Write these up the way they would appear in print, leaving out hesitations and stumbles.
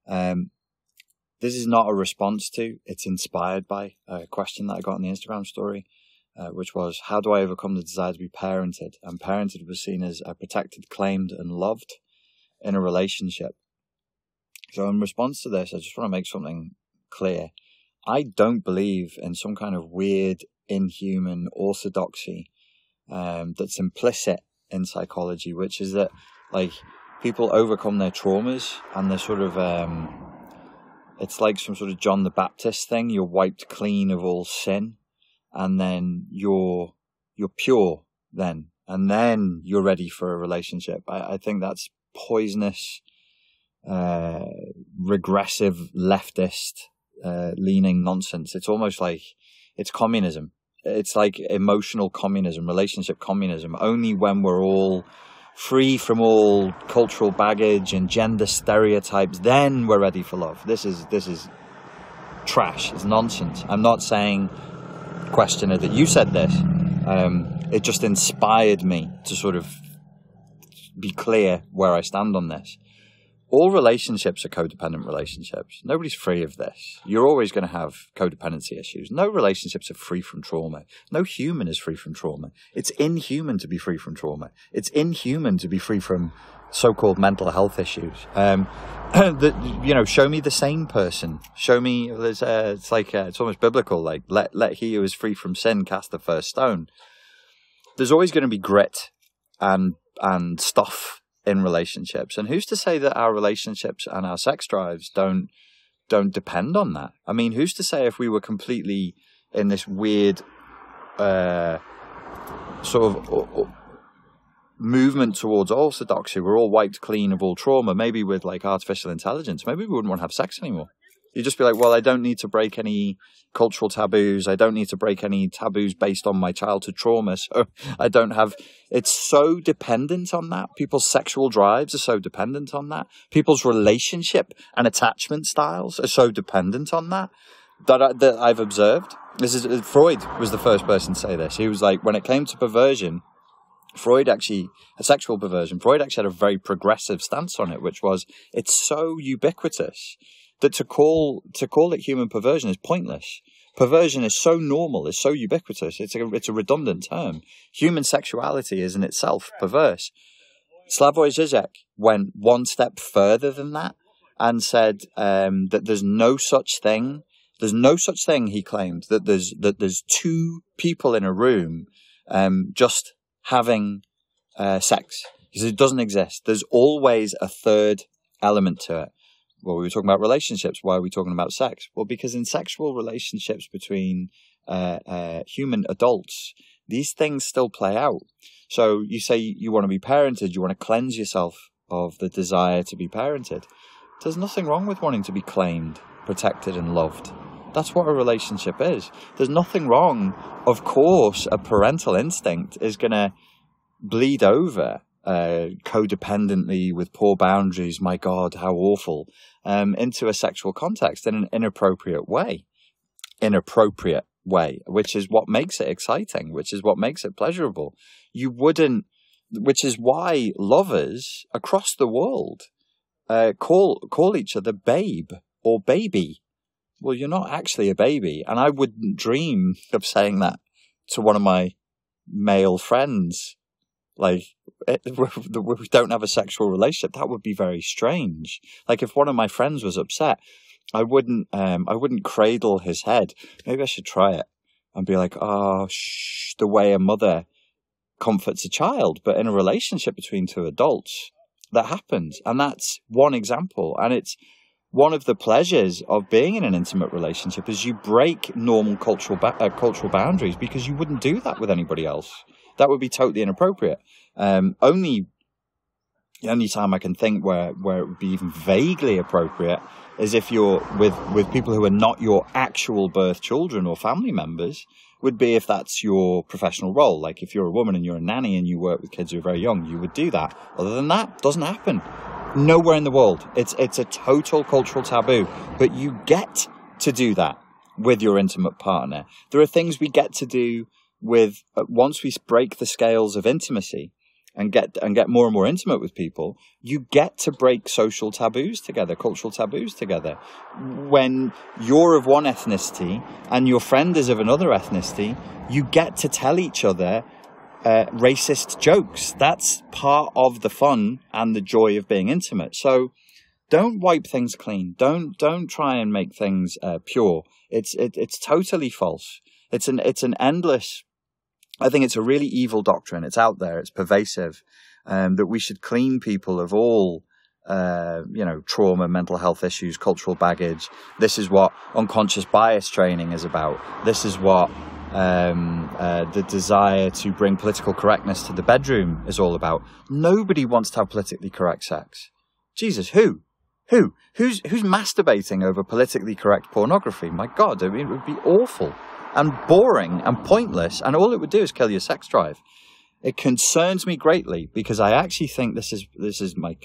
This is not a response to, it's inspired by a question that I got in the Instagram story, which was, how do I overcome the desire to be parented? And parented was seen as protected, claimed, and loved in a relationship. So in response to this, I just want to make something clear. I don't believe in some kind of weird, inhuman orthodoxy that's implicit in psychology, which is that, like, people overcome their traumas and they're sort of, it's like some sort of John the Baptist thing. You're wiped clean of all sin, and then you're pure then, and then you're ready for a relationship. I think that's poisonous, regressive, leftist, leaning nonsense. It's almost like it's communism. It's like emotional communism, relationship communism. Only when we're all free from all cultural baggage and gender stereotypes, then we're ready for love. This is trash. It's nonsense. I'm not saying, questioner, that you said this. It just inspired me to sort of be clear where I stand on this. All relationships are codependent relationships. Nobody's free of this. You're always going to have codependency issues. No relationships are free from trauma. No human is free from trauma. It's inhuman to be free from trauma. It's inhuman to be free from so-called mental health issues. Show me the sane person. Show me, it's like, it's almost biblical, like, let he who is free from sin cast the first stone. There's always going to be grit and stuff in relationships, and who's to say that our relationships and our sex drives don't depend on that? I mean, who's to say if we were completely in this weird sort of movement towards orthodoxy, we're all wiped clean of all trauma, maybe with like artificial intelligence, maybe we wouldn't want to have sex anymore. You'd just be like, well, I don't need to break any cultural taboos. I don't need to break any taboos based on my childhood trauma. So I don't have, it's so dependent on that. People's sexual drives are so dependent on that. People's relationship and attachment styles are so dependent on that that I've observed. Freud was the first person to say this. He was like, when it came to perversion, sexual perversion, Freud actually had a very progressive stance on it, which was, it's so ubiquitous that to call it human perversion is pointless. Perversion is so normal, is so ubiquitous, it's a redundant term. Human sexuality is in itself perverse. Slavoj Žižek went one step further than that and said that there's no such thing, he claimed, that there's two people in a room just having sex. He said it doesn't exist. There's always a third element to it. Well, we were talking about relationships. Why are we talking about sex? Well, because in sexual relationships between human adults, these things still play out. So you say you want to be parented, you want to cleanse yourself of the desire to be parented. There's nothing wrong with wanting to be claimed, protected, and loved. That's what a relationship is. There's nothing wrong. Of course, a parental instinct is going to bleed over codependently with poor boundaries, my God, how awful, into a sexual context in an inappropriate way, which is what makes it exciting, which is what makes it pleasurable. Which is why lovers across the world call each other babe or baby. Well, you're not actually a baby, and I wouldn't dream of saying that to one of my male friends. Like, we don't have a sexual relationship. That would be very strange. Like, if one of my friends was upset, I wouldn't cradle his head. Maybe I should try it and be like, oh, shh, the way a mother comforts a child. But in a relationship between two adults, that happens. And that's one example. And it's one of the pleasures of being in an intimate relationship is you break normal cultural boundaries, because you wouldn't do that with anybody else. That would be totally inappropriate. The only time I can think where it would be even vaguely appropriate is if you're with people who are not your actual birth children or family members, would be if that's your professional role. Like if you're a woman and you're a nanny and you work with kids who are very young, you would do that. Other than that, it doesn't happen. Nowhere in the world. It's a total cultural taboo. But you get to do that with your intimate partner. There are things we get to do with once we break the scales of intimacy and get more and more intimate with people, you get to break social taboos together, cultural taboos together. When you're of one ethnicity and your friend is of another ethnicity, you get to tell each other racist jokes. That's part of the fun and the joy of being intimate. So don't wipe things clean. Don't try and make things pure. It's totally false. It's an endless. I think it's a really evil doctrine. It's out there. It's pervasive. That we should clean people of all, trauma, mental health issues, cultural baggage. This is what unconscious bias training is about. This is what the desire to bring political correctness to the bedroom is all about. Nobody wants to have politically correct sex. Jesus, who? Who's masturbating over politically correct pornography? My God, I mean, it would be awful and boring and pointless, and all it would do is kill your sex drive. It concerns me greatly because I actually think this is my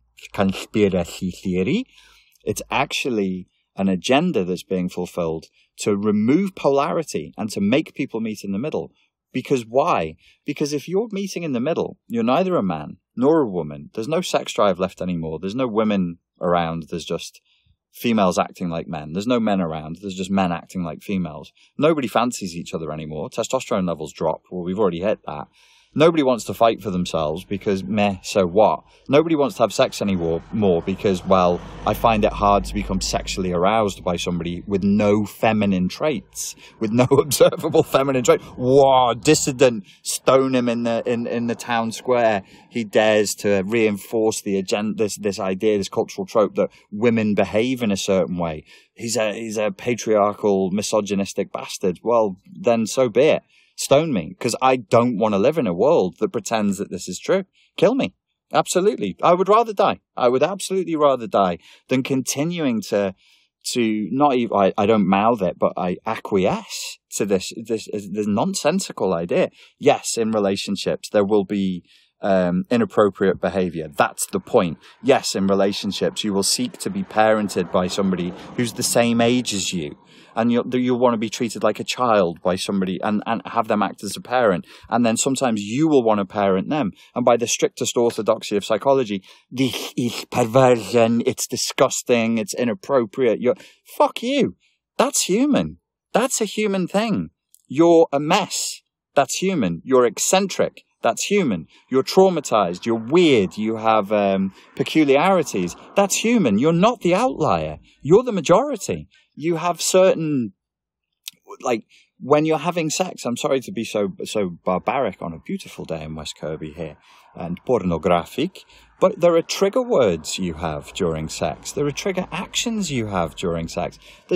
conspiracy theory. It's actually an agenda that's being fulfilled to remove polarity and to make people meet in the middle. Because why? Because if you're meeting in the middle, you're neither a man nor a woman. There's no sex drive left anymore. There's no women around. There's just females acting like men. There's no men around. There's just men acting like females. Nobody fancies each other anymore. Testosterone levels drop. Well, we've already hit that. Nobody wants to fight for themselves because meh, so what? Nobody wants to have sex anymore because, well, I find it hard to become sexually aroused by somebody with no feminine traits, with no observable feminine traits. Whoa, dissident, stone him in the town square. He dares to reinforce the agenda, this idea, this cultural trope that women behave in a certain way. He's a patriarchal, misogynistic bastard. Well, then so be it. Stone me, because I don't want to live in a world that pretends that this is true. Kill me. Absolutely. I would rather die. I would absolutely rather die than continuing to not even, I don't mouth it, but I acquiesce to this nonsensical idea. Yes, in relationships, there will be inappropriate behavior. That's the point. Yes, in relationships, you will seek to be parented by somebody who's the same age as you. And you'll want to be treated like a child by somebody and have them act as a parent. And then sometimes you will want to parent them. And by the strictest orthodoxy of psychology, this is perversion, it's disgusting, it's inappropriate. Fuck you. That's human. That's a human thing. You're a mess. That's human. You're eccentric. That's human. You're traumatized. You're weird. You have peculiarities. That's human. You're not the outlier. You're the majority. You have certain, like, when you're having sex, I'm sorry to be so barbaric on a beautiful day in West Kirby here, and pornographic, but there are trigger words you have during sex. There are trigger actions you have during sex.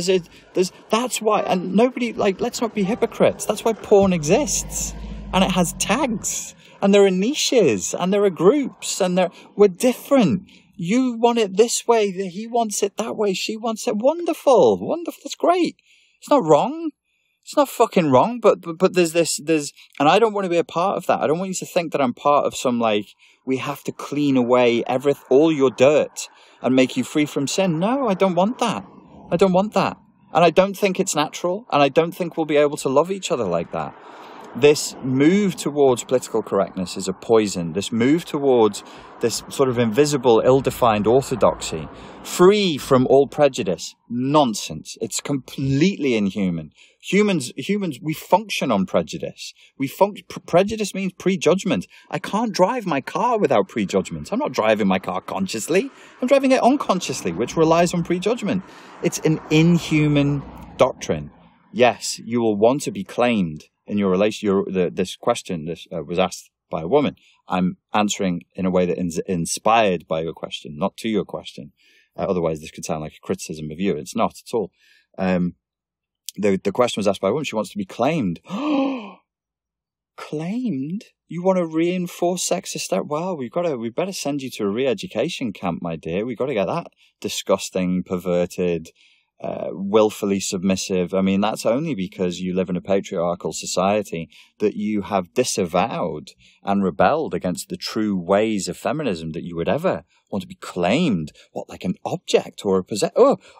That's why, and nobody, like, let's not be hypocrites. That's why porn exists, and it has tags, and there are niches, and there are groups, and we're different. You want it this way, he wants it that way, she wants it. Wonderful, that's great. It's not wrong. It's not fucking wrong, but there's and I don't want to be a part of that. I don't want you to think that I'm part of some, like, we have to clean away all your dirt and make you free from sin. No, I don't want that. I don't want that. And I don't think it's natural, and I don't think we'll be able to love each other like that. This move towards political correctness is a poison. This move towards this sort of invisible, ill-defined orthodoxy, free from all prejudice, nonsense. It's completely inhuman. Humans, we function on prejudice. Prejudice means prejudgment. I can't drive my car without prejudgment. I'm not driving my car consciously. I'm driving it unconsciously, which relies on prejudgment. It's an inhuman doctrine. Yes, you will want to be claimed in your relation. This question was asked by a woman. I'm answering in a way that is inspired by your question, not to your question. Otherwise, this could sound like a criticism of you. It's not at all. The question was asked by a woman. She wants to be claimed. Claimed? You want to reinforce sexist? Well, we better send you to a re-education camp, my dear. We've got to get that disgusting, perverted, willfully submissive. I mean, that's only because you live in a patriarchal society that you have disavowed and rebelled against the true ways of feminism that you would ever want to be claimed, like an object or a possession.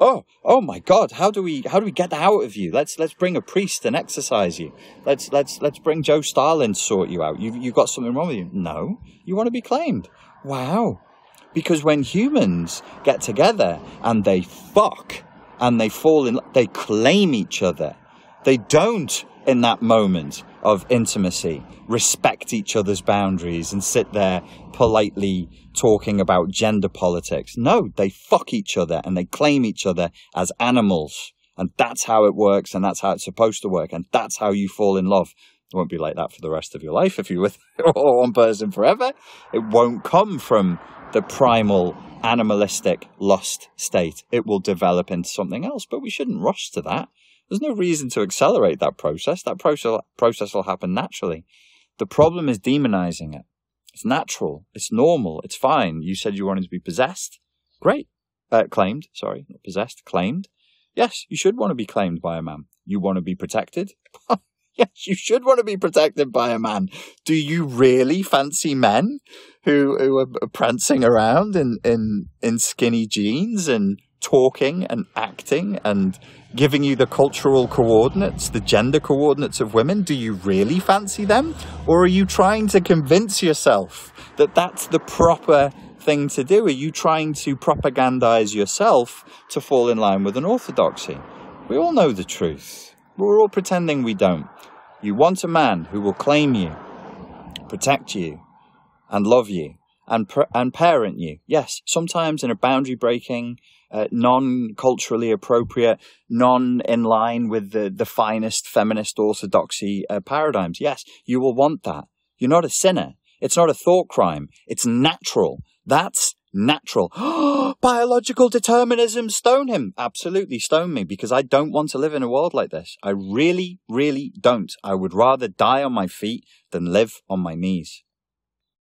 Oh my God! How do we get that out of you? Let's bring a priest and exercise you. Let's bring Joe Stalin to sort you out. You've got something wrong with you. No, you want to be claimed. Wow. Because when humans get together and they fuck and they they claim each other. They don't, in that moment of intimacy, respect each other's boundaries and sit there politely talking about gender politics. No, they fuck each other and they claim each other as animals. And that's how it works, and that's how it's supposed to work, and that's how you fall in love. It won't be like that for the rest of your life if you're with one person forever. It won't come from the primal animalistic lust state. It will develop into something else, but we shouldn't rush to that. There's no reason to accelerate that process. That process will happen naturally. The problem is demonizing it. It's natural. It's normal. It's fine. You said you wanted to be possessed. Great. Claimed. Sorry, not possessed. Claimed. Yes, you should want to be claimed by a man. You want to be protected? Yes, you should want to be protected by a man. Do you really fancy men who are prancing around in skinny jeans and talking and acting and giving you the cultural coordinates, the gender coordinates of women? Do you really fancy them? Or are you trying to convince yourself that that's the proper thing to do? Are you trying to propagandize yourself to fall in line with an orthodoxy? We all know the truth. We're all pretending we don't. You want a man who will claim you, protect you, and love you, and parent you. Yes, sometimes in a boundary-breaking, non-culturally appropriate, non-in line with the finest feminist orthodoxy paradigms. Yes, you will want that. You're not a sinner. It's not a thought crime. It's natural. That's natural. Biological determinism, stone him. Absolutely stone me, because I don't want to live in a world like this. I really, really don't. I would rather die on my feet than live on my knees.